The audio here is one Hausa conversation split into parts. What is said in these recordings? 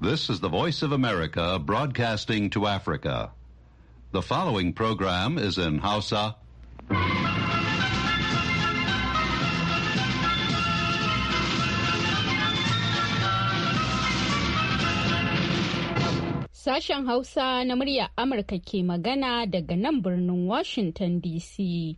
This is the Voice of America broadcasting to Africa. The following program is in Hausa. Sashen Hausa na murya Amurka ke magana daga nan birnin Washington DC.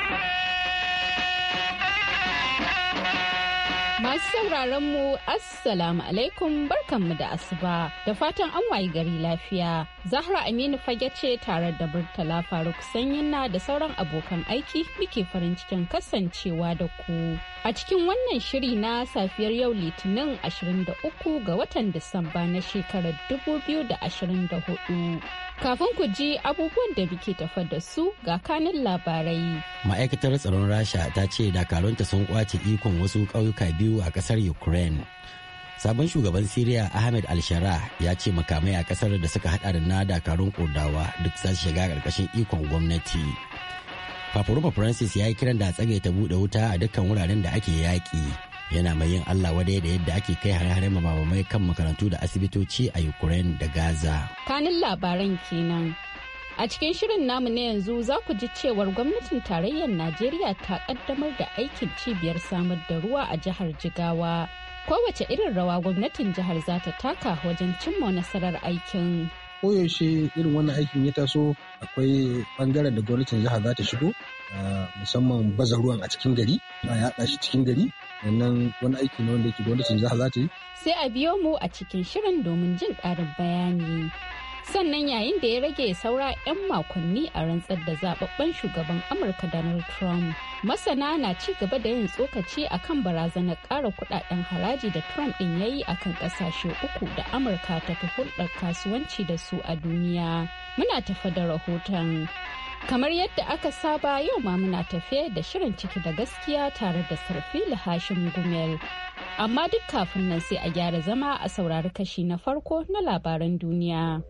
Masu sauraron mu Assalamu alaikum barkanmu da asuba da fatan an wayi gari lafiya. Zahra Aminu Fage ce tare da Murtala Faruk Sanyinna da sauran abokan aiki muke farin cikin kasancewa da ku. A cikin wannan shiri na safiyar yau Litinin 23 ga watan Disamba na shekarar 2024. Kafin ku ji abubuwan da muke tafa da su ga kanin labarai. Ma'aikatar tsaron Rasha ta ce dakarunta sun kwace ikon wasu ƙauyuka biyu a ƙasar Ukraine. Sabon shugaban Siriya Ahmed al-Shara ya ce makamai a ƙasar da suka hada da na dakarun Kurdawa duk za su shiga ƙarƙashin ikon gwamnati. Papa Roma Francis ya yi kiran da tsagaita buɗe wuta a dukkan wuraren da ake yaƙi. Yana mai yin Allah wadai da yadda ake kai hare-hare mabamai kan makarantu da asibitoci a Ukraine da Gaza. Kanin labaran kenan. A cikin shirin namu na yanzu za ku ji cewar gwamnatin tarayyar Najeriya ta kaddamar da aikin cibiyar samar da ruwa a jihar Jigawa. Kowace irin rawa gwamnatin jihar za ta taka wajen cimma nasarar aikin. Koyaushe irin wannan aikin ya taso akwai bangaren da gwamnatin jihar za ta shigo musamman baza ruwan a cikin gari a yaɗa shi cikin gari wannan wani aiki ne wanda yake gwamnatin jihar za ta yi. Sai a biyo mu a cikin shirin domin jin ƙarin bayani. Sannan yayin da ya rage saura 'yan makonni a rantsar da zababben shugaban Amurka Donald Trump, masana na ci gaba da yin tsokaci akan barazanar ƙara kudaden haraji da Trump ɗin ya yi akan ƙasashe uku da Amurka ta fi hulɗar kasuwanci da su a duniya. Muna tafa da rahoton. Kamar yadda aka saba yau ma muna tafe da shirin ciki da gaskiya tare da Sarfila Hashim Gumel. Amma duk kafin nan sai a gyara zama a saurari kashi na farko na labaran duniya.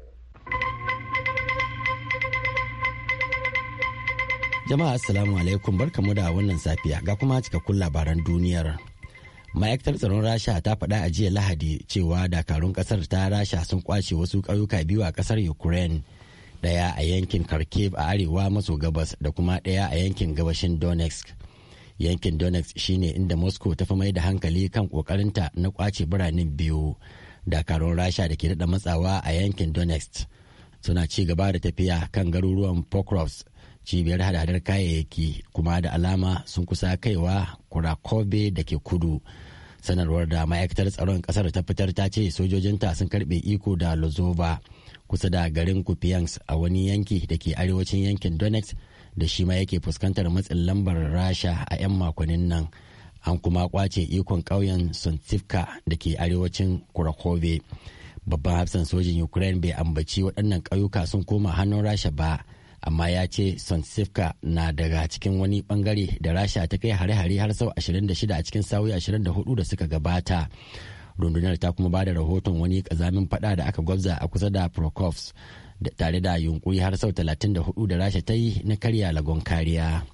Jama'a assalamu alaikum barkamu da wannan safiya ga kuma cikakkun labaran duniyar. Ma'aikatar tsaron Rasha ta faɗa a jiya Lahadi cewa dakarun ƙasar ta Rasha sun kwace wasu ƙauyuka biyu a ƙasar Ukraine, ɗaya a yankin Kharkiv a arewa maso gabas da kuma ɗaya a yankin gabashin Donetsk. Yankin Donetsk shine inda Moscow ta fi mai da hankali kan ƙoƙarinta na kwace biranen biyu. Dakarun Rasha da ke daɗa matsawa a yankin Donetsk suna ci gaba da tafiya kan garuruwan Pokrovsk, cibiyar hada-hadar kayayyaki, kuma da alama sun kusa kaiwa Kurakobe da ke kudu. Sanarwar da ma'aikatar tsaron kasar ta fitar ta ce sojojinta sun karbe iko da Lozova kusa da garin Kupiansk a wani yanki da ke arewacin yankin Donetsk da shi ma yake fuskantar matsin lambar Rasha a 'yan makonnin nan. An kuma kwace ikon ƙauyen Sontsivka da ke arewacin Kurakobe. Babban hafsan sojin Ukraine bai ambaci waɗannan ƙauyuka sun koma hannun Rasha ba, amma ya ce Sontsivka na daga cikin wani bangare da Rasha ta kai hare-hare har sau 26 a cikin sa'o'i 24 da suka gabata. Rundunar ta kuma ba da rahoton wani kazamin fada da aka gwabza a kusa da Prokofs tare da yunkuri har sau 34 da Rasha ta yi na karya lagon kariya.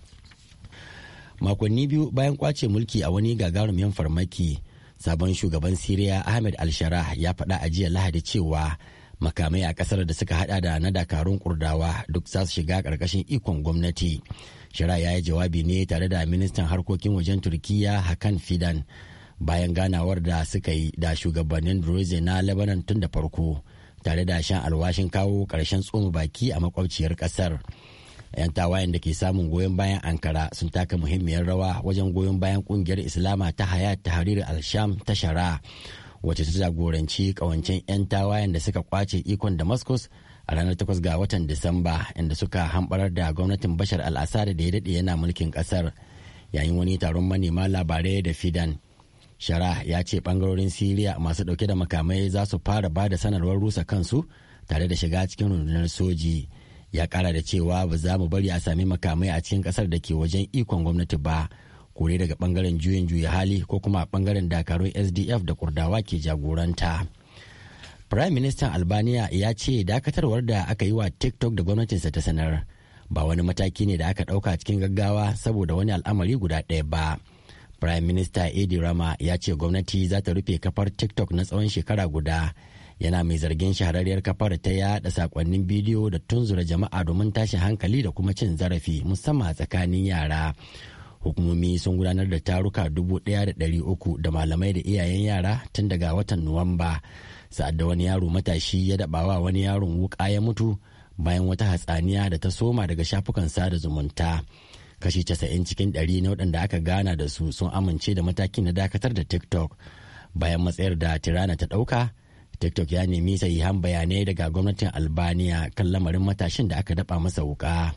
Makonni biyu bayan kwace mulki a wani gagarumin farmaki, sabon shugaban Siriya Ahmed al-Shara ya faɗa a jiya Lahadi cewa makamai a kasar da suka hada da na dakarun Kurdawa duk za su shiga karkashin ikon gwamnati. Shara ya yi jawabi ne tare da ministan harkokin wajen Turkiyya Hakan Fidan bayan ganawar da suka yi da shugabannin Druze na Lebanon tun da farko, tare da shan alwashin kawo karshen tsoma baki a makwabciyar kasar. 'Yan tawayen da ke samun goyon bayan Ankara sun taka muhimmiyar rawa wajen goyon bayan kungiyar Islama ta Hayat Tahrir al-Sham ta Shara, wacce ta jagoranci kawancen 'yan tawayen da suka kwace ikon Damascus a ranar 8 ga watan Disamba, inda suka hambarar da gwamnatin Bashar al-Assad da ya daɗe yana mulkin ƙasar. Yayin wani taron manema labarai da Fidan, Shara ya ce bangarorin Siriya masu ɗauke da makamai za su fara ba da sanarwar rusa kansu tare da shiga cikin rundunar soji. Ya ƙara da cewa ba za mu bari a sami makamai a cikin ƙasar da ke wajen ikon gwamnati ba, kore daga bangaren juyin juya hali ko kuma bangaren dakarun SDF da Kurdawa ke jagoranta. Prime Minister Albania ya ce dakatarwar da aka yi wa TikTok da gwamnatinsa ta sanar ba wani mataki ne da aka ɗauka cikin gaggawa saboda wani al'amari guda ɗaya ba. Prime Minister Edi Rama ya ce gwamnati za ta rufe kafar TikTok na tsawon shekara guda, yana mai zargin shahararriyar kafar ta yada sakonnin bidiyo da tunzura jama'a domin tashin hankali da kuma cin zarafi musamman tsakanin yara. Hukumomi sun gudanar da taruka 1,300 da malamai da iyayen yara tun daga watan Nuwamba, sa'ad da wani yaro matashi ya dabawa wani yaron wuka ya mutu bayan wata hatsaniya da ta soma daga shafukan sada zumunta. Kashi 90 cikin 100 na waɗanda aka gana da su sun amince da matakin na dakatar da TikTok. Bayan matsayar da Tirana ta ɗauka, TikTok ya nemi sahihan bayanai daga gwamnatin Albania kan lamarin matashin da aka daba masa wuka.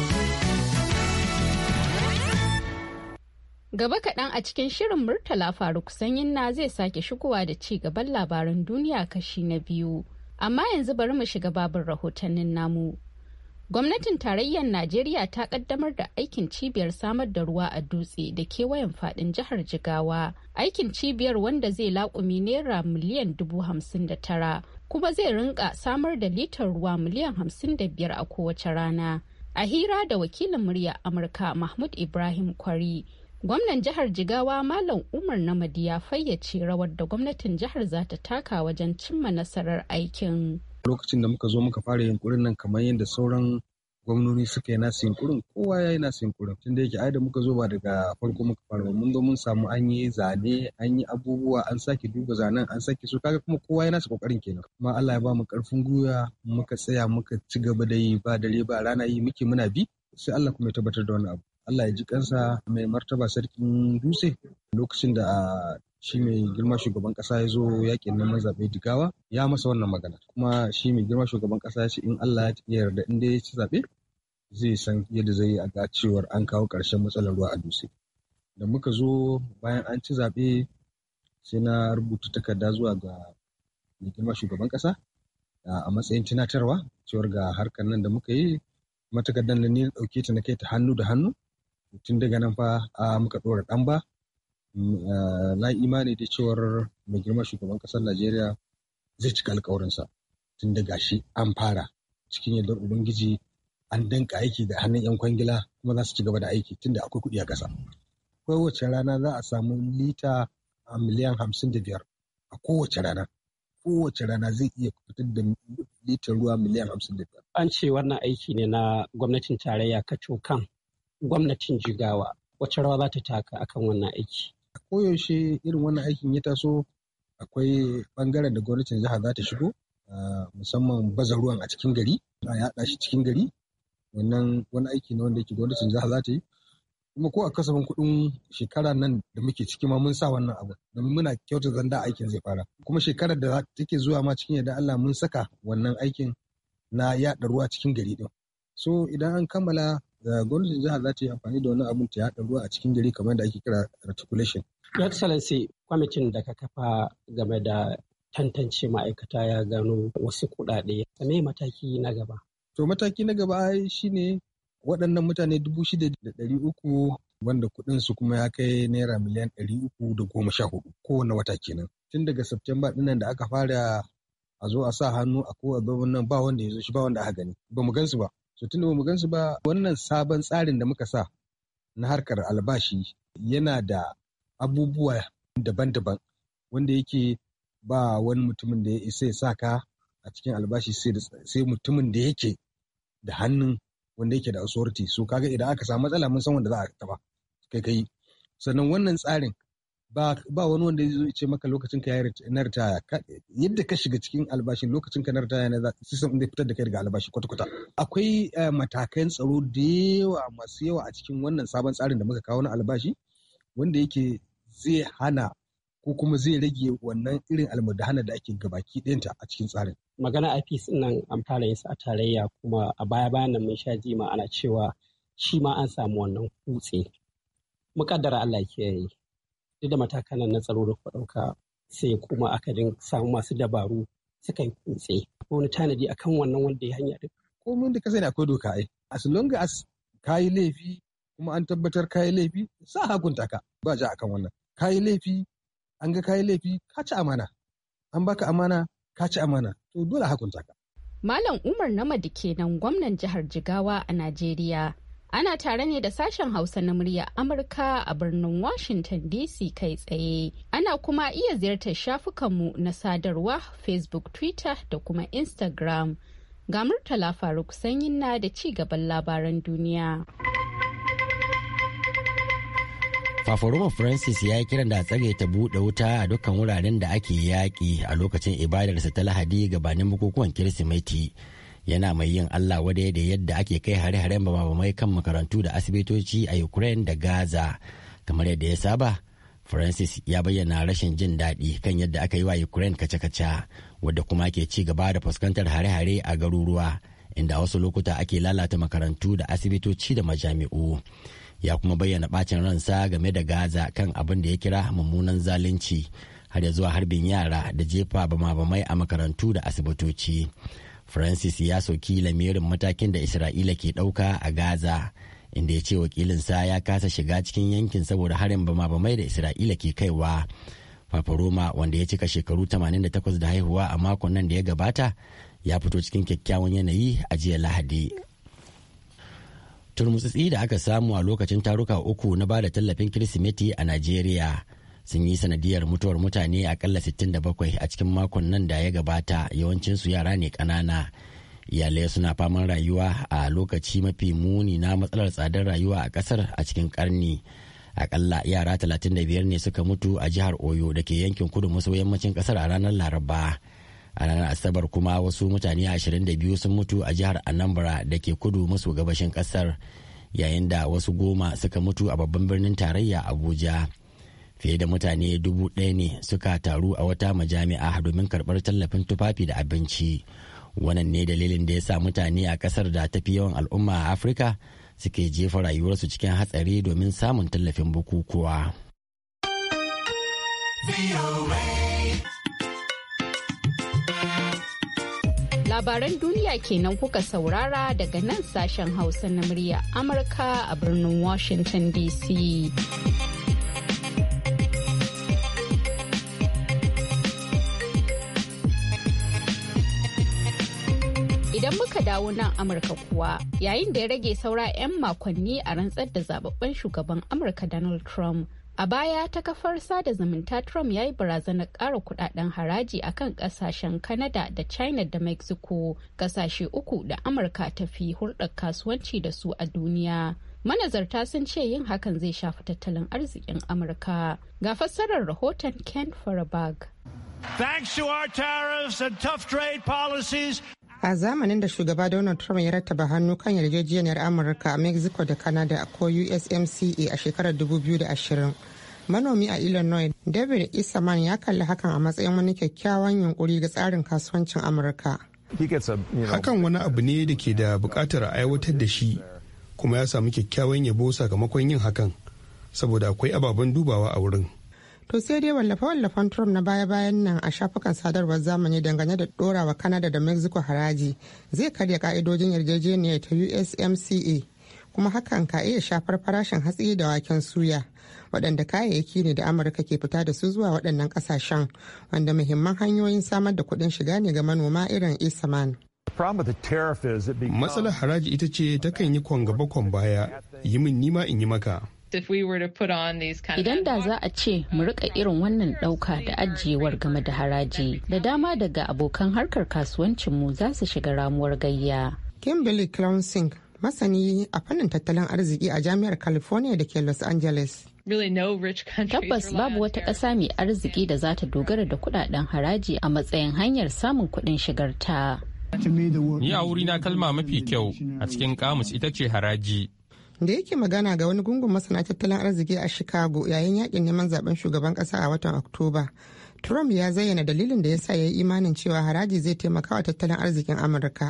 Gaba kaɗan a cikin shirin Murtala Faruk Sanyinna zai sake shigowa da ci gaban labaran duniya kashi na biyu. Amma yanzu bari mu shiga babin rahotannin namu. Gwamnatin tarayyar Najeriya ta kaddamar da aikin cibiyar samar da ruwa a Dutse da kewayen fadin jihar Jigawa. Aikin cibiyar wanda zai laƙumi naira miliyan 59 kuma zai rinka samar da litar ruwa miliyan 55 a kowace rana. A hira da wakilin murya Amurka Mahmud Ibrahim Kwari, gwamnan jihar Jigawa Malam Umar Namadi ya fayyace rawar da gwamnatin jihar za ta taka wajen cimma nasarar aikin. Lokacin da muka zo muka fara yunkurin nan kamar yadda sauran gwamnoni suka yi nasu yunkurin, kowa ya yi nasu yunkurin. Tun da yake ai da muka zo ba daga farko muka fara ba, mun zo mun samu an yi zane, an yi abubuwa, an sake duba zanen, an sake so kaga kuma kowa ya nasu kokarin kenan. Kuma Allah ya ba mu karfin gwiwa muka tsaya muka ci gaba da yi ba dare ba rana yi muke muna bi, sai Allah kuma ya tabbatar da wani abu. Allah ya ji kansa mai martaba sarkin Dutse lokacin da shi mai girma shugaban kasa ya zo yakin neman zaɓe Jigawa ya masa wannan magana, kuma shi mai girma shugaban kasa ya ce in Allah ya yarda in dai ya ci zaɓe zai san yadda zai yi a ga cewar an kawo ƙarshen matsalar ruwa a Dutse. Da muka zo bayan an ci zaɓe sai na rubuta takarda zuwa ga mai girma shugaban kasa a matsayin tunatarwa cewar ga harkar nan da muka yi, kuma takardar da ni ɗauke ta na kai ta hannu da hannu. Tun daga nan fa muka ɗora ɗan ba. Na imani da cewar mai girma shugaban ƙasar Najeriya zai cika alkawarinsa tun da gashi an fara cikin yardar Ubangiji, an danka aiki da hannun 'yan kwangila kuma za su ci gaba da aiki tun da akwai kuɗi a ƙasa. Kowace rana za a samu lita miliyan 55 a kowace rana. Kowace rana zai iya fitar da litar ruwa miliyan 55. An ce wannan aiki ne na gwamnatin tarayya kacokan. Gwamnatin Jigawa wacce rawa za ta taka akan wannan aiki? Koyaushe irin wannan aikin ya taso akwai bangaren da gwamnatin jiha za ta shigo, musamman baza ruwan a cikin gari, a yaɗa shi cikin gari. Wannan wani aiki ne wanda yake gwamnatin jiha za ta yi. Kuma ko a kasafin kuɗin shekara nan da muke ciki ma mun sa wannan abu domin muna kyautar zanda aikin zai fara. Kuma shekarar da take zuwa ma cikin yadda Allah mun saka wannan aikin na yaɗa ruwa cikin gari din. So idan an kammala, gwamnatin jihar za ta yi amfani da wani abun ta yaɗa ruwa a cikin gari kamar da ake kira reticulation. Your Excellency, kwamitin da ka kafa game da tantance ma'aikata ya gano wasu kuɗaɗe. Me mataki na gaba? To mataki na gaba shi ne waɗannan mutane 6,300 wanda kuɗinsu kuma ya kai naira miliyan 314 kowane wata kenan. Tun daga September ɗinnan da aka fara a zo a sa hannu a ko a nan ba wanda ya zo shi ba wanda aka gani. Ba mu gansu ba. So tun da ba mu gansu ba, wannan sabon tsarin da muka sa na harkar albashi yana da abubuwa daban-daban wanda yake ba wani mutumin da ya isa ya sa ka a cikin albashi sai mutumin da yake da hannun wanda yake da authority. So kaga idan aka samu matsala mun san wanda za a taba kai. Sannan wannan tsarin ba wani wanda ya ce maka lokacin ka na ritaya, yadda ka shiga cikin albashin lokacin ka na ritaya na system da fitar da kai daga albashi kwata-kwata. Akwai matakan tsaro da yawa masu yawa a cikin wannan sabon tsarin da muka kawo na albashi wanda yake zai hana ko kuma zai rage wannan irin almudahana da ake gabaki ɗayanta a cikin tsarin. Magana IPC nan an fara yin sa a tarayya, kuma a baya-bayan nan mun sha jima ana cewa shi ma an samu wannan kutse. Muƙaddara Allah ke yi. Duk da matakan na tsaro da kuka ɗauka sai kuma aka samu masu dabaru suka yi kutse. Wani tanadi akan wannan wanda ya hanya duk. Komai da ka sani akwai doka ai. As long as ka yi laifi kuma an tabbatar ka yi laifi, sa hakunta ka ba ja akan wannan. Ka yi laifi, an ga ka yi laifi, ka ci amana. An baka amana, ka ci amana. To dole hakunta ka. Malam Umar Namadi kenan gwamnan jihar Jigawa a Najeriya. Ana tare ne da sashen Hausa na murya Amurka a birnin Washington DC kai tsaye. Ana kuma iya ziyartar shafukanmu na sadarwa Facebook, Twitter da kuma Instagram. Ga Murtala Faruk Sanyinna da ci gaban labaran duniya. Fafaroma Francis ya yi kiran da tsage ta buɗe wuta a dukkan wuraren da ake yaƙi a lokacin ibadarsa ta Lahadi gabanin bukukuwan Kirsimeti. Yana mai yin Allah wadai da yadda ake kai hare-haren bamabamai kan makarantu da asibitoci a Ukraine da Gaza. Kamar yadda ya saba, Francis ya bayyana rashin jin daɗi kan yadda aka yi wa Ukraine kace-kace, wadda kuma ke ci gaba da fuskantar hare-hare a garuruwa, inda wasu lokuta ake lalata makarantu da asibitoci da majami'u. Ya kuma bayyana bacin ransa game da Gaza kan abin da ya kira mummunan zalunci, har ya zuwa harbin yara da jefa bama-bamai a makarantu da asibitoci. Francis ya soki lamirin matakin da Isra'ila ke ɗauka a Gaza, inda ya ce wakilinsa ya kasa shiga cikin yankin saboda harin bama-bamai da Isra'ila ke kaiwa. Papa Roma, wanda ya cika shekaru 88 da haihuwa a makon nan da ya gabata, ya fito cikin kyakkyawan yanayi a jiya Lahadi. Turmutsitsi da aka samu a lokacin taruka uku na bada tallafin Kirsimeti a Najeriya sun yi sanadiyar mutuwar mutane akalla 67 a cikin makon nan da ya gabata, yawancinsu yara ne ƙanana. Iyalai suna faman rayuwa a lokaci mafi muni na matsalar tsadar rayuwa a ƙasar a cikin ƙarni. Akalla yara 35 ne suka mutu a jihar Oyo da ke yankin kudu maso yammacin ƙasar a ranar Laraba. A ranar Asabar kuma wasu mutane 22 sun mutu a jihar Anambra da ke kudu maso gabashin ƙasar, yayin da wasu 10 suka mutu a babban birnin tarayya Abuja. Fiye da mutane 1,000 ne suka taru a wata majami'a domin karɓar tallafin tufafi da abinci. Wannan ne dalilin da ya sa mutane a ƙasar da tafi yawan al'umma a Afirka suke jefa rayuwarsu cikin hatsari domin samun tallafin bukukuwa. Labaran duniya kenan kuka saurara daga nan sashen Hausa na murya Amurka a birnin Washington DC. Idan muka dawo nan Amurka kuwa, yayin da ya rage saura 'yan makonni a rantsar da zababben shugaban Amurka Donald Trump, a baya ta kafar sada zumunta Trump ya yi barazanar ƙara kudaden haraji akan ƙasashen Canada da China da Mexico, ƙasashe uku da Amurka ta fi hulɗar kasuwanci da su a duniya. Manazarta sun ce yin hakan zai shafi tattalin arzikin Amurka. Ga fassarar rahoton Ken Farabag. Thanks to our tariffs and tough trade policies, a zamanin da shugaba Donald Trump ya rattaba hannu kan yarjejeniyar Amurka, Mexico da Canada ko USMCA a shekarar 2020, manomi a Illinois David Isaman ya kalli hakan a matsayin wani kyakkyawan yunkuri ga tsarin kasuwancin Amurka. Hakan wani abu ne da ke da bukatar a aiwatar da shi, kuma ya samu kyakkyawan yabo sakamakon yin hakan, saboda akwai ababen dubawa a wurin. To sai dai wallafe-wallafen Trump na baya-bayan nan a shafukan sadarwar zamani dangane da dorawa Canada da Mexico haraji zai karya ka'idojin yarjejeniyar ta USMCA, kuma hakan ka iya shafar farashin hatsi da waken suya, waɗanda kayayyaki ne da Amurka ke fita da su zuwa waɗannan ƙasashen, wanda muhimman hanyoyin samar da kuɗin shiga ne ga manoma irin Isaman. Matsalar haraji ita ce takan yi kwan gaba kwan baya, yi min nima in yi maka. Idan da za a ce mu rika irin wannan ɗauka da ajiyewar game da haraji, da dama daga abokan harkar kasuwancinmu za su shiga ramuwar gayya. Kimberly Clonsing, masani a fannin tattalin arziki a Jami'ar California da ke Los Angeles. Tabbas babu wata ƙasa mai arziki da za ta dogara da kudaden haraji a matsayin hanyar samun kuɗin shigarta. Ni a wurina kalma mafi kyau a cikin kamus ita ce haraji. Da yake magana ga wani gungun masana tattalin arziki a Chicago yayin yakin neman zaben shugaban kasa a watan Oktoba, Trump ya zayyana dalilin da ya sa ya yi imanin cewa haraji zai taimaka wa tattalin arzikin Amurka.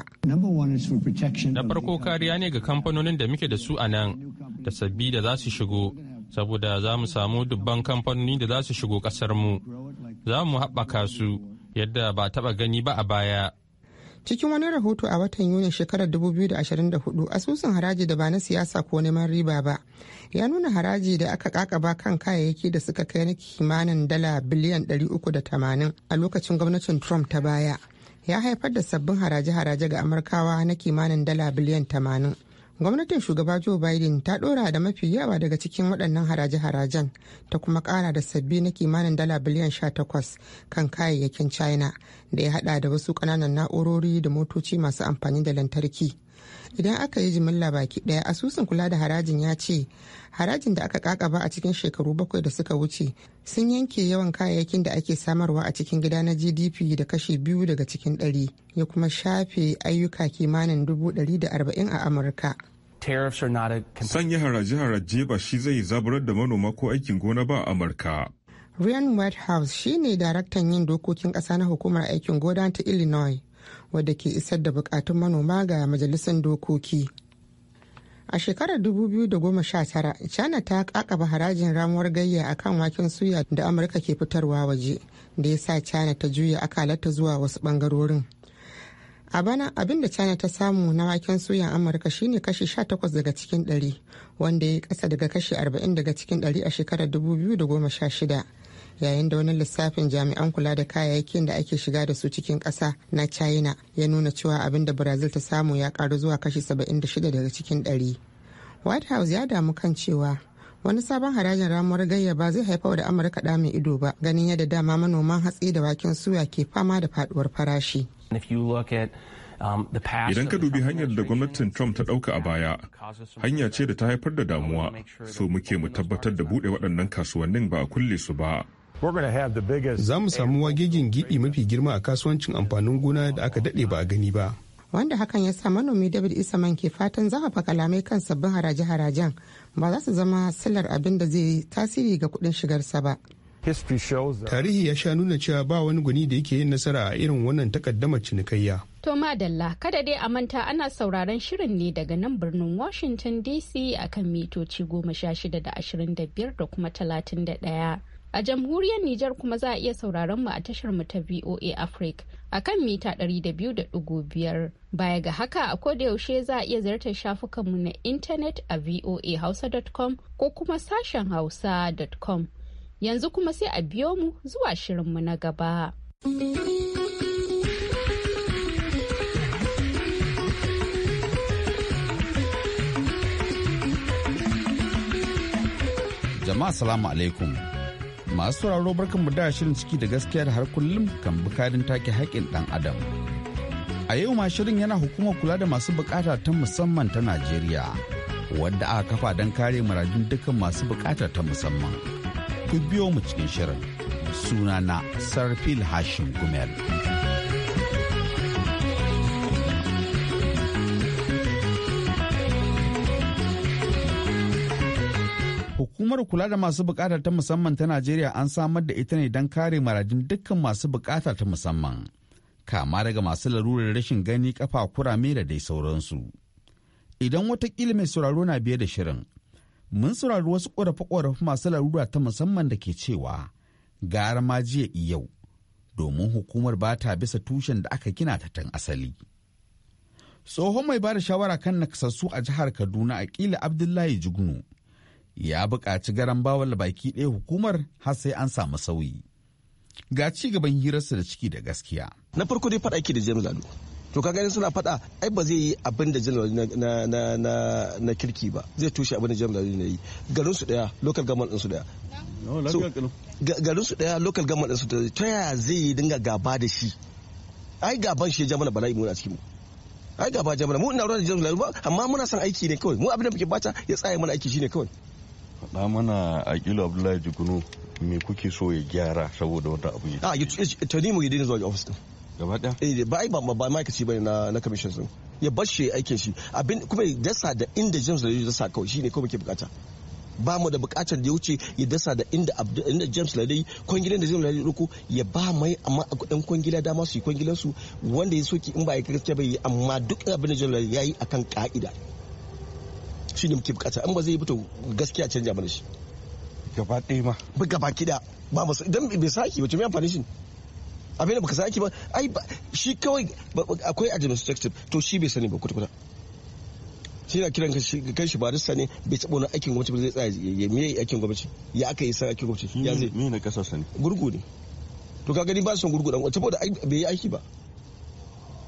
Na farko kariya ne ga kamfanonin da muke da su a nan da sabbi da za su shigo, saboda za mu samu dubban kamfanoni da za su shigo kasar mu. Za mu haɓaka su yadda ba taɓa gani ba a baya. Cikin wani rahoto a watan Yuni shekarar 2024, asusun haraji da ba na siyasa ko neman riba ba ya nuna haraji da aka kakaba kan kayayyaki da suka kai na kimanin dala biliyan 380 a lokacin gwamnatin Trump ta baya ya haifar da sabbin haraje-haraje ga Amurkawa na kimanin dala biliyan 80. gwamnatin shugaba Joe Biden ta dora da mafi yawa daga cikin waɗannan haraje-harajen ta kuma ƙara da sabbi na kimanin dala biliyan 18 kan kayayyakin China da ya hada da wasu ƙananan na'urori da motoci masu amfani da lantarki. Idan aka yi jimilla baki ɗaya, asusun kula da harajin ya ce harajin da aka kakaba a cikin shekaru 7 da suka wuce sun yanke yawan kayayyakin da ake samarwa a cikin gida na GDP da kashi 2 daga cikin 100, ya kuma shafe ayyuka kimanin 140 a Amurka. Sanya haraje-haraje ba shi zai zaburar da manoma ko aikin gona ba a Amurka. Ryan Whitehouse shine daraktan yin dokokin ƙasa na hukumar aikin gona ta Illinois, wadda ke isar da bukatun manoma ga majalisar dokoki. A shekarar 2019, China ta kakaba harajin ramuwar gayya akan waken suya da Amurka ke fitarwa waje, da ya sa China ta juya akalarta zuwa wasu bangarorin. A bana abin da China ta samu na waken suyan Amurka shine kashi 18 daga cikin 100, wanda ya kasa daga kashi 40 daga cikin 100 a shekarar 2016. Yayin da wani lissafin jami'an kula da kayayyakin da ake shiga da su cikin ƙasa na China ya nuna cewa abin da Brazil ta samu ya karu zuwa kashi 76 daga cikin 100. White House ya damu kan cewa wani sabon harajin ramuwar gayya ba zai haifar da Amurka da mai ido ba, ganin yadda dama manoman hatsi da waken suya ke fama da faduwar farashi. Idan ka dubi hanyar da gwamnatin Trump ta ɗauka a baya, hanya ce da ta haifar da damuwa, so muke mu tabbatar da buɗe waɗannan kasuwannin ba a kulle su ba. Za mu samu wagegin gibi mafi girma a kasuwancin amfanin gona da aka daɗe ba a gani ba. Wanda hakan ya sa manomi David Isaman ke fatan zafafa kalamai kan sabbin haraje-harajen ba za su zama silar abin da zai tasiri ga kuɗin shigarsa ba. Tarihi ya sha nuna cewa ba wani gwani da yake yin nasara a irin wannan takaddamar cinikayya. To madalla, kada dai a manta ana sauraron shirin ne daga nan birnin Washington DC akan mitoci 16 da 25 da kuma 31. A jamhuriyar Nijar kuma za a iya sauraron mu a tashar mu ta VOA Africa akan mita 200.5. Baya ga haka a koda yaushe za a iya ziyartar shafukanmu na intanet a voahausa.com ko kuma sashen hausa.com. Yanzu kuma sai a biyo mu zuwa shirinmu na gaba. Jama'a salamu alaikum. Masu sauraro barkanmu da shirin ciki da gaskiya da har kullum kan bukadin take haƙƙin ɗan adam. A yau ma shirin yana hukumar kula da masu bukata ta musamman ta Najeriya, wadda aka kafa don kare muradun dukkan masu bukata ta musamman. Ku biyo mu cikin shirin. Sunana Sarfil Hashim Gumel. Hukumar kula da masu bukata ta musamman ta Najeriya an samar da ita ne don kare muradun dukkan masu bukata ta musamman, kama daga masu larurar rashin gani, kafa, kurame da dai sauransu. Idan watakila mai sauraro na biye da shirin, mun saurari wasu ƙorafe-ƙorafe masu larura ta musamman da ke cewa gara ma jiya yau, domin hukumar ba ta bisa tushen da aka gina ta tun asali. Tsohon mai ba da shawara kan nakasassu a jihar Kaduna, Akila Abdullahi Jugnu, ya buƙaci garan bawal baki ɗaya hukumar har sai an samu sauyi. Ga ci gaban hirarsa da ciki da gaskiya. Na farko dai faɗa ake da James Lalo. To ka gani suna faɗa ai ba zai yi abin da James Lalo na kirki ba. Zai tushe abin da James Lalo ne yi. Garin su ɗaya, local government ɗin su ɗaya. Garin su ɗaya, local government ɗin su ɗaya. Ta yaya zai yi dinga gaba da shi? Ai gaban shi ya ja mana bala'i mu a cikin mu. Ai gaba ja mana mu ina ruwa da James Lalo ba, amma muna son aiki ne kawai. Mu abin da muke bata ya tsaya mana aiki shine kawai. Faɗa mana Aƙilu Abdullahi Jugunu me kuke so ya gyara saboda wata abu ya to ni mu yi zuwa office din gaba ɗaya ba ai ba ma'aikaci bane na commission din ya bar shi aikin shi abin kuma ya dasa da inda James Ladi ya dasa kawai shine kawai muke bukata ba mu da bukatar da ya wuce ya dasa da inda James Ladi kwangilan da James Ladi ruku ya ba mai amma ɗan kwangila dama su yi kwangilan su wanda ya soki in ba ya gaskiya bai amma duk abin da James Ladi ya yi akan ka'ida shi ne muke bukata in ba zai yi to gaskiya canja mana shi gaba ɗaya ma ba gaba kida ba masu idan bai saki ba to me amfani shi abin da baka saki ba ai shi kawai akwai administrative to shi bai sani ba kuta shi na kiran kan shi barista ne bai taɓa wani aikin gwamnati ba zai tsaya ya miye aikin gwamnati ya aka yi sa aikin gwamnati ya zai me na kasar sani gurgu ne to ka gani ba son gurgu dan saboda bai yi aiki ba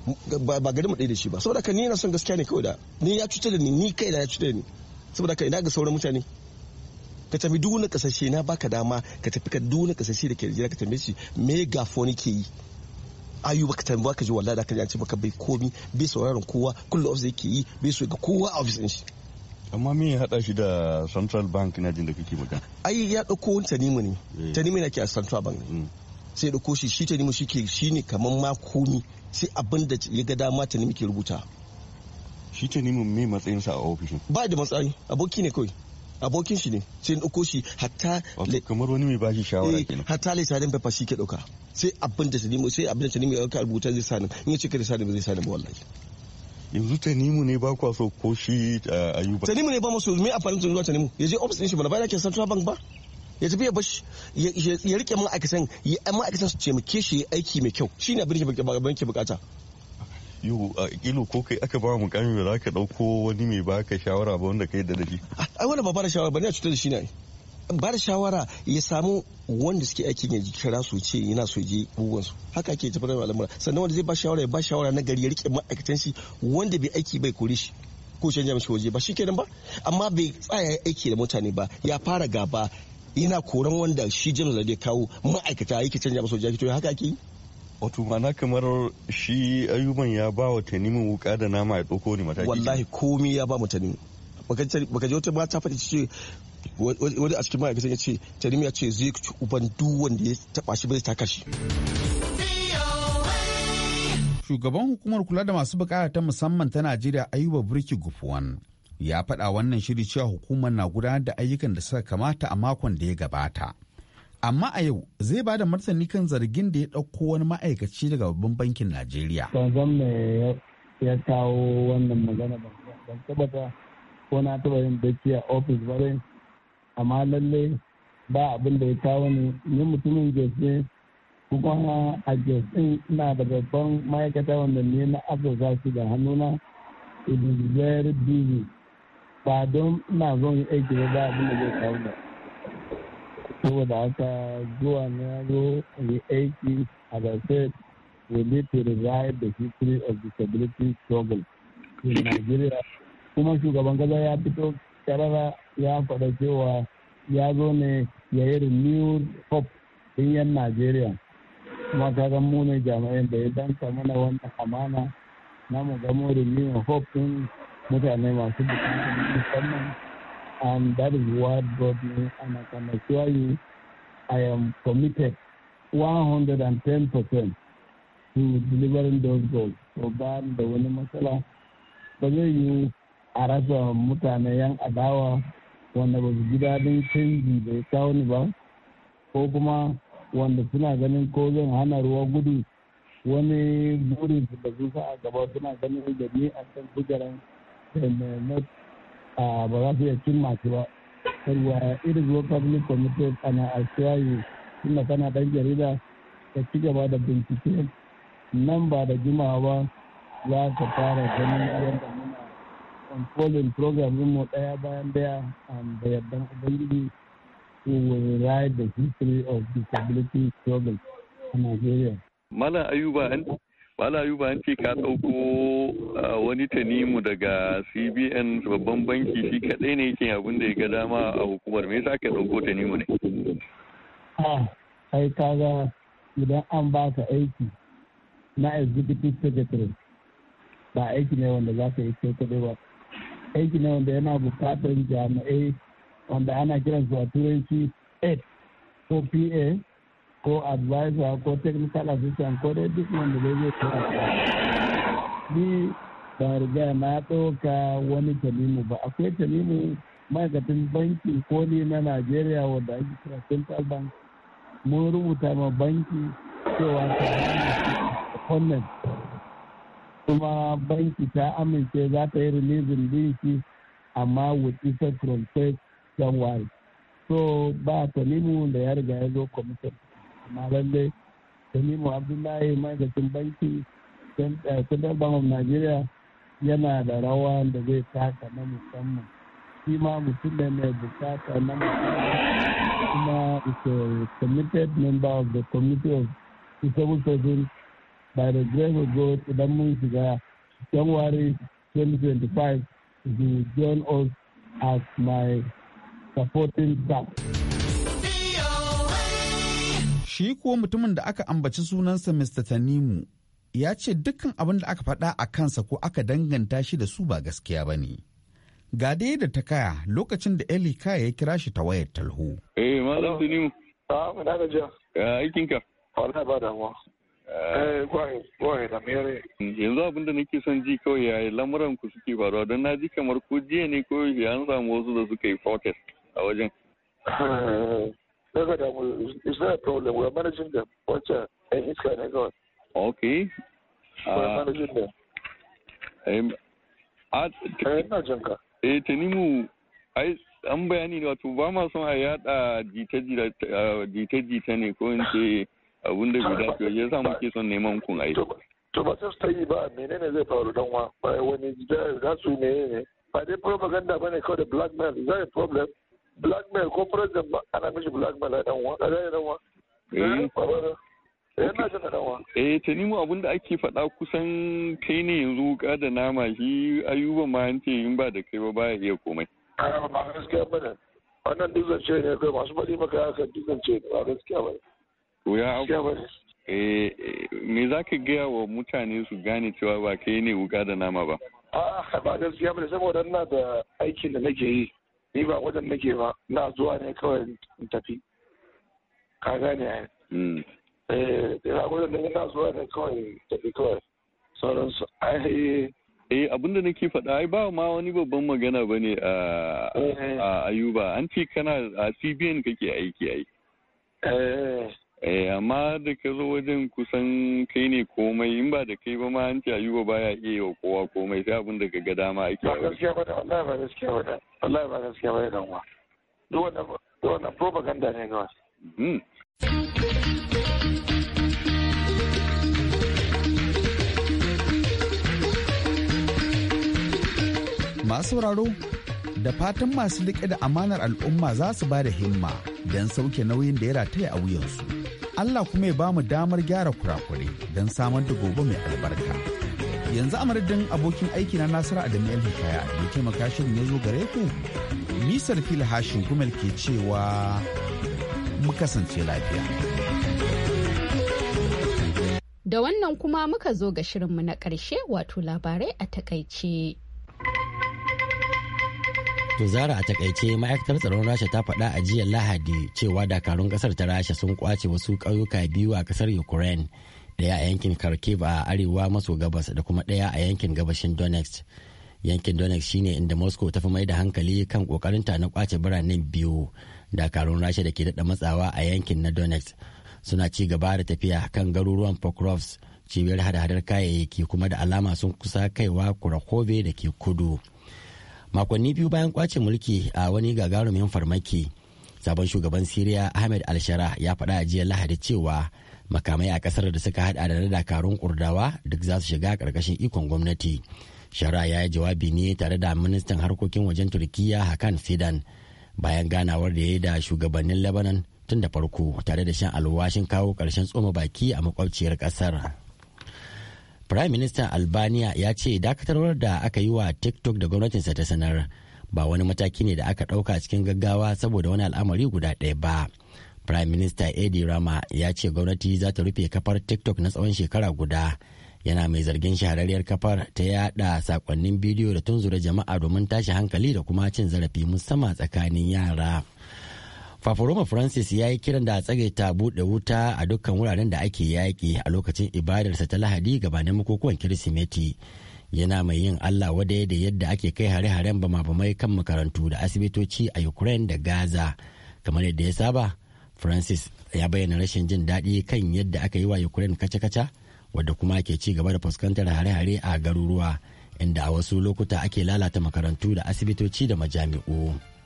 ba garin mu ɗaya da shi ba. Saboda ka ni na son gaskiya ne kawai da ni ya cutar da ni kai da ya cutar da ni. Saboda ka ina ga sauran mutane ka tafi duk wani kasashe na baka dama ka tafi ka duk wani kasashe da ke Najeriya ka tambaye shi me gafoni ke yi. Ayuba ka tambaya ka ji wallahi da ka ji an ce maka bai komi bai sauraron kowa kullum ofis yake yi bai so ga kowa a ofis din shi. Amma me ya hada shi da Central Bank na jin da kake magana? Ai ya dauko wani Tanimu ne. Tanimu ne ke a Central Bank. Sai ya dauko shi Tanimu shine kaman ma komi sai abin da ya ga dama Tanimu ke rubuta. Shi Tanimu me matsayin sa a ofishin? Ba da matsayi, aboki ne kawai. Abokin shi ne sai ya dauko shi hatta kamar wani mai bashi shawara kenan. Hatta lissafin paper shi ke dauka. Sai abin da Tanimu ya dauka rubuta zai sani. In ya ce ka da sani ba zai sani ba wallahi. Yanzu Tanimu ne ba kwa so ko shi Ayuba? Tanimu ne ba maso me amfanin zuwa Tanimu ya je office din shi ba da ke Central Bank ba ya tafi ya bashi ya rike ma'aikatan su ce muke shi aiki mai kyau shine abin da ke bukata. Yau kilo ko kai aka ba mukami ba za ka dauko wani mai baka shawara ba wanda kai da shi? Ai wanda ba da shawara ba ne a cutar da shi ne. Ba da shawara ya samu wanda suke aikin ya kira su ce yana so je bugun su haka ake tafi da al'amura. Sannan wanda zai ba shawara ya ba shawara na gari ya rike ma'aikatan shi wanda bai aiki bai kore shi ko canja mishi waje ba shikenan ba. Amma bai tsaya aiki da mutane ba ya fara gaba yana koran wanda shi James da kawo ma'aikata yake canja masa waje to haka ake yi. Wato mana kamar shi Ayuban ya ba wa Tanimu wuka da nama ya dauko ni mataki. Wallahi komai ya ba mu Tanimu. Baka ji wata mata faɗi ce wani a cikin ma'aikatan ya ce Tanimu ya ce zai ci uban duk wanda ya taba shi bai taka shi. Shugaban hukumar kula da masu bukata ta musamman ta Najeriya Ayuba Burki Gufuwan ya faɗa wannan shiri cewa hukumar na gudanar da ayyukan da suka kamata a makon da ya gabata. Amma a yau zai ba da martani kan zargin da ya ɗauko wani ma'aikaci daga babban bankin Najeriya. Ban san me ya kawo wannan magana ban tabbata ko na taɓa yin bacci a ofis ba dai amma lalle ba abin da ya kawo ni mutumin Jos ne kuma a Jos ɗin ina da babban ma'aikata wanda ne na afirka shi da hannuna it is very busy ba don ina zon yi aiki ba abin da zai kawo da saboda haka zuwa na zo yi aiki as I said we need to rewrite the history of disability struggle in Nigeria kuma shugaban kasa ya fito karara ya faɗa cewa ya zo ne ya yi renewed hope din yan Najeriya kuma kaga mu ne jami'an da ya danka mana wannan amana na mu gamo renewed hope din mutane masu bukatar musamman and that is what brought me and I can assure you I am committed 110% to delivering those goals. So ba da wani matsala ba zai yi a rasa mutane yan adawa wanda ba su ji daɗin canji da ya kawo ni ba ko kuma wanda suna ganin ko zan hana ruwa gudu wani burin su da su sa a gaba suna ganin da ni a kan kujeran ba za su iya cimma shi ba. Sarwa irin zo public committee ana ashiyayi tunda kana dan jarida ka ci gaba da bincike nan ba da jimawa ba za ka fara ganin yadda muna unfolding program mu daya bayan daya da yardan ubangiji to will write the history of disability struggle a Nigeria. Malam Ayuba an ce ka ɗauko wani Tanimu daga CBN babban banki shi kaɗai ne yake abin da ya ga dama a hukumar me yasa ka ɗauko Tanimu ne? Ai kaga idan an baka aiki na executive secretary ba aiki ne wanda za ka yi kai kaɗai ba. Aiki ne wanda yana buƙatar jami'ai wanda ana kiransu a turanci 8 ko PA ko advisor ko technical assistant ko dai duk wanda zai tura ni ba riga na ɗauka wani Tanimu ba akwai Tanimu ma'aikatan banki ko ne na Najeriya wanda ake kira Central Bank mun rubuta ma banki cewa ta kuma banki ta amince za ta yi releasing din shi amma with effect from 1st January so ba Tanimu da ya riga ya zo commission amma lallai Tanimu Abdullahi ma'aikacin banki Central Bank of Nigeria yana da rawa da zai taka na musamman shi ma mutum ne mai bukata na musamman kuma is a committed member of the committee of disabled persons by the grace of God idan mun shiga January 2025 you join us as my supporting staff. Shi kuwa mutumin da aka ambaci sunansa Mr. Tanimu ya ce dukkan abin da aka faɗa a kansa ko aka danganta shi da su ba gaskiya ba ne. Ga dai da ta kaya lokacin da Eli Kaya ya kira shi ta wayar talho. Malam Tanimu. Mu da gajiya. Aikinka. Wallahi ba damuwa. Gwai da mere. Yanzu abin da nake son ji kawai yayi lamuran ku suke faruwa don na ji kamar ko jiya ne ko an samu wasu da suka yi protest a wajen. Daga da mu is not a problem we are managing them. Wacce ɗan iska ne kawai. Okay. We are managing them. Ina jin ka. Tanimu ai an bayani ne wato ba ma son a yada jita-jita ne ko in ce abun da bai dace ya sa muke son neman kun ai. To ba sai ta yi ba menene zai faru dan wa ba wani za su ne ba dai propaganda bane kawai da blackmail is that a problem? Blackmail ko president ba ana mishi blackmail a dan wa Tanimu abin da ake faɗa kusan kai ne yanzu wuka da nama shi Ayuba ma an ce in ba da kai ba baya iya komai. Ba gaskiya ba ne. Wannan duzance ne kai masu faɗi maka haka duzance ne ba gaskiya ba ne. To ya me za ka gaya wa mutane su gane cewa ba kai ne wuka da nama ba? Ba gaskiya ba ne saboda ina da aikin da nake yi. Ni ba wajen nake ba na zuwa ne kawai in tafi. Ka gane ya yi. Wajen da ina zuwa ne kawai tafi kawai. Sauransu. Abin da nake faɗa ai ba ma wani babban magana ba ne a Ayuba an ce kana a CBN kake aiki amma da ka zo wajen kusan kai ne komai in ba da kai ba ma an ce Ayuba baya iya wa kowa komai sai abin da ka ga dama ake ba gaskiya ba da wallahi ba gaskiya ba da wallahi ba gaskiya ba da dan wa duk wannan propaganda ne kawai. Masu sauraro da fatan masu riƙe da amanar al'umma za su ba da himma don sauke nauyin da ya rataya a wuyansu. Allah kuma ya ba mu damar gyara kurakure don samar da gobe mai albarka. Yanzu a madadin abokin aiki na Nasiru Adamu Hikaya da ya taimaka shirin ya zo gare ku. Nisar fil hashin gumel ke cewa mu kasance lafiya. Da wannan kuma muka zo ga shirinmu na ƙarshe wato labarai a takaice. To Zara a takaice ma'aikatar tsaron Rasha ta faɗa a jiya Lahadi cewa dakarun ƙasar ta Rasha sun kwace wasu ƙauyuka biyu a ƙasar Ukraine, ɗaya a yankin Kharkiv a arewa maso gabas da kuma ɗaya a yankin gabashin Donetsk. Yankin Donetsk shine inda Moscow ta fi mai da hankali kan ƙoƙarinta na kwace biranen biyu. Dakarun Rasha da ke daɗa matsawa a yankin na Donetsk suna ci gaba da tafiya kan garuruwan Pokrovsk, cibiyar hada-hadar kayayyaki kuma da alama sun kusa kaiwa Kurakhove da ke kudu. Makonni biyu bayan kwace mulki a wani gagarumin farmaki, sabon shugaban Siriya Ahmed al-Shara ya faɗa a jiya Lahadi cewa makamai a ƙasar da suka hada da dakarun Kurdawa duk za su shiga ƙarƙashin ikon gwamnati. Shara ya yi jawabi ne tare da ministan harkokin wajen Turkiyya Hakan Fidan bayan ganawar da ya yi da shugabannin Lebanon tun da farko tare da shan alwashin kawo ƙarshen tsoma baki a makwabciyar ƙasar. Prime Minister Albania ya ce dakatarwar da aka yi wa TikTok da gwamnatinsa ta sanar ba wani mataki ne da aka ɗauka cikin gaggawa saboda wani al'amari guda ɗaya ba. Prime Minister Edi Rama ya ce gwamnati za ta rufe kafar TikTok na tsawon shekara guda. Yana mai zargin shahararriyar kafar ta yada sakonnin bidiyo da tunzura jama'a domin tashi hankali da kuma cin zarafi musamman tsakanin yara. Fafaroma Francis ya yi kiran da a tsagaita buɗe wuta a dukkan wuraren da ake yaƙi a lokacin ibadarsa ta Lahadi gabanin bukukuwan Kirsimeti. Yana mai yin Allah wadai da yadda ake kai hare-haren bama-bamai kan makarantu da asibitoci a Ukraine da Gaza. Kamar yadda ya saba, Francis ya bayyana rashin jin daɗi kan yadda aka yi wa Ukraine kaca-kaca, wadda kuma ke ci gaba da fuskantar hare-hare a garuruwa, inda a wasu lokuta ake lalata makarantu da asibitoci da majami'u.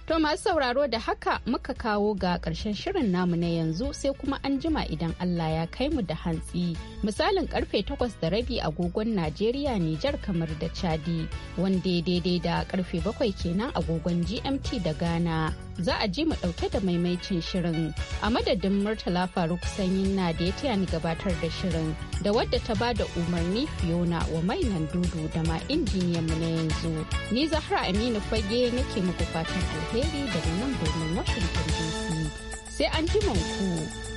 To masu sauraro da haka muka kawo ga ƙarshen shirin namu na yanzu sai kuma an jima idan Allah ya kai mu da hantsi. Misalin karfe 8:30 agogon Najeriya, Nijar, kamar da Chadi, wanda daidai da karfe 7 kenan agogon GMT da Ghana. Za a ji mu ɗauke da maimaicin shirin. A madadin Murtala Faruk Sanyin na da ya taya ni gabatar da shirin, da wadda ta bada umarni Fiona wa mainan dudu da ma injiniyan mu na yanzu. Ni Zahra Aminu Fage nake muku fatan alheri daga nan birnin Washington DC. Sai an ji ku.